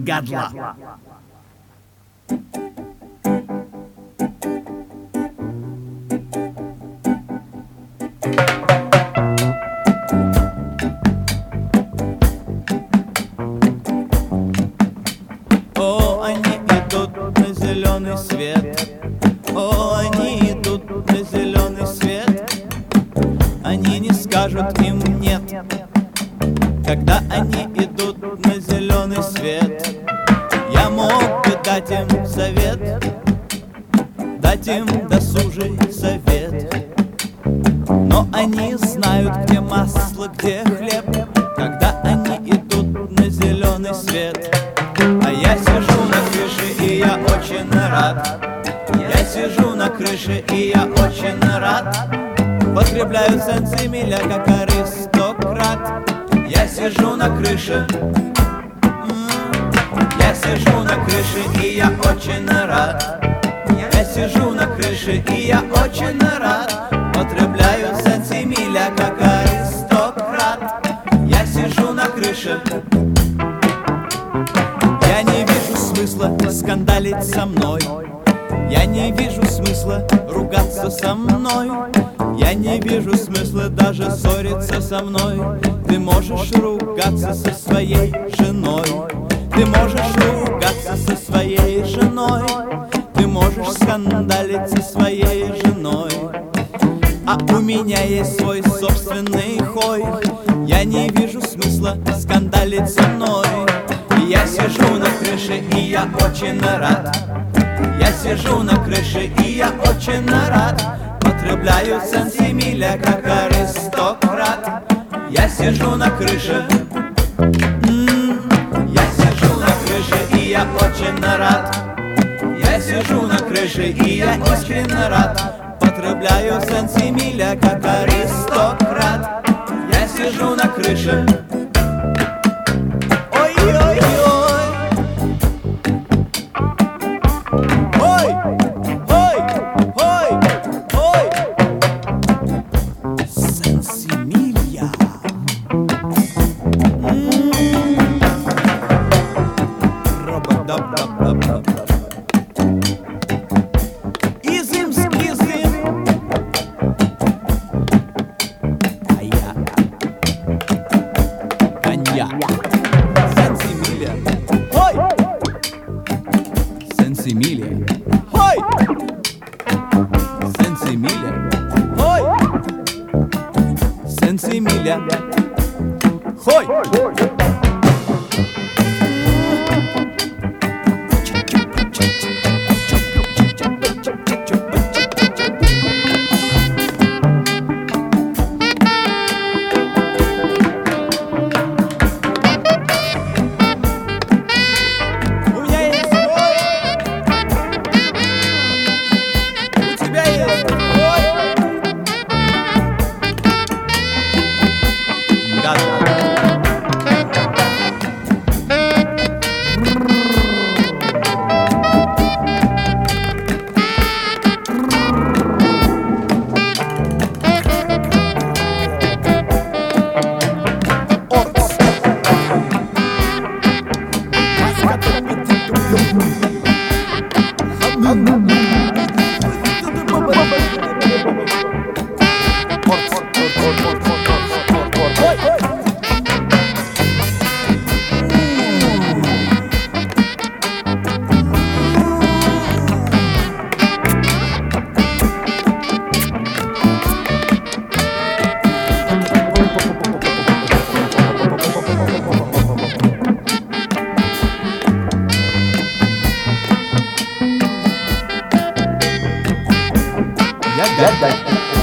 гадла. О, они идут на зеленый свет. О, они идут на зеленый свет. Они не скажут им нет, когда они идут на зеленый свет. Я мог бы дать им совет, дать им досужий совет, но они знают, где масло, где хлеб, когда они идут на зеленый свет. А я сижу на крыше, и я очень рад. Я сижу на крыше, и я очень рад. Потребляю сенсимиля, как аристократ. Я сижу на крыше. Я сижу на крыше, и я очень рад. Я сижу на крыше, и я очень рад. Потребляю сенсимиля, как аристократ. Я сижу на крыше. Я не вижу смысла скандалить со мной. Я не вижу смысла ругаться со мной. Я не вижу смысла даже ссориться со мной. Ты можешь ругаться со своей женой. Ты можешь ругаться со своей женой. Ты можешь скандалить со своей женой. А у меня есть свой собственный хой. Я не вижу смысла скандалить со мной. Я сижу на крыше, и я очень рад. Я сижу на крыше, и я очень рад. Потребляю сенсимиля, как аристократ. Я сижу на крыше. Я сижу на крыше, и я очень рад. Я сижу на крыше, и я очень рад. Потребляю сенсимиля, как аристократ. Я сижу на крыше. Сенсимиля. Хой! Сенсимиля. Хой! Сенсимиля. Хой! Я гадаю.